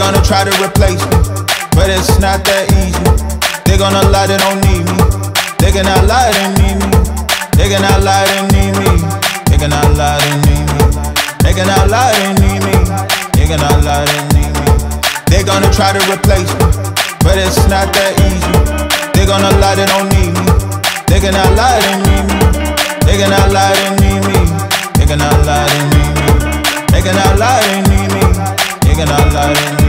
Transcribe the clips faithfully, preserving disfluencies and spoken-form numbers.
gonna try to replace me, but it's not that easy. They gonna lie, they don't need me. They cannot lie, they need me. They cannot lie, they need me. They cannot lie, they need me. They cannot lie, they need me. They cannot lie, they need me. They gonna try to replace me, but it's not that easy. They gonna lie, they don't need me. They cannot lie, they need me. They cannot lie, they need me. They cannot lie, they need me. They cannot lie, they need me. They cannot lie, they need me.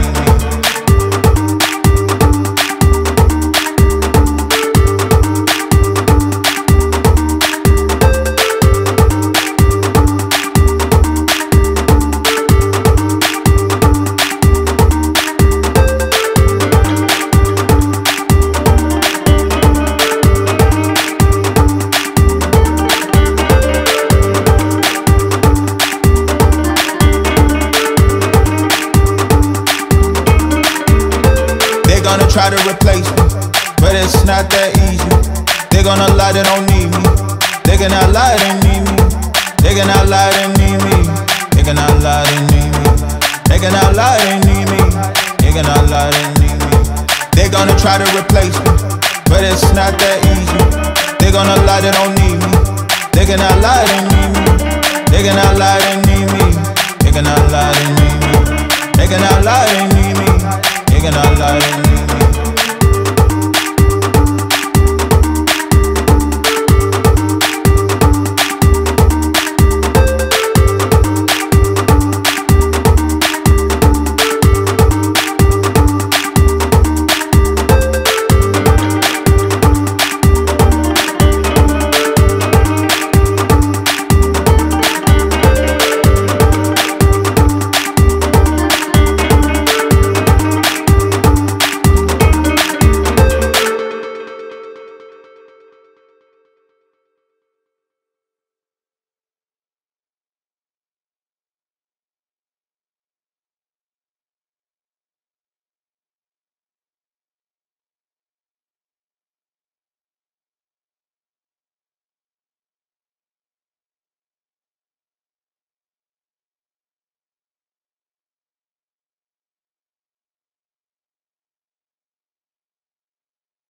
They gonna try to replace me, but it's not that easy. They gonna lie, they don't need me. They cannot lie, they need me. They cannot lie, they need me. They cannot lie, they need me. They cannot lie, they need me. They cannot lie, they need me. They gonna try to replace me, but it's not that easy. They gonna lie, they don't need me. They cannot lie, they need me. They cannot lie, they need me. They cannot lie, they need me. They cannot lie, they need me. They cannot lie, they need me.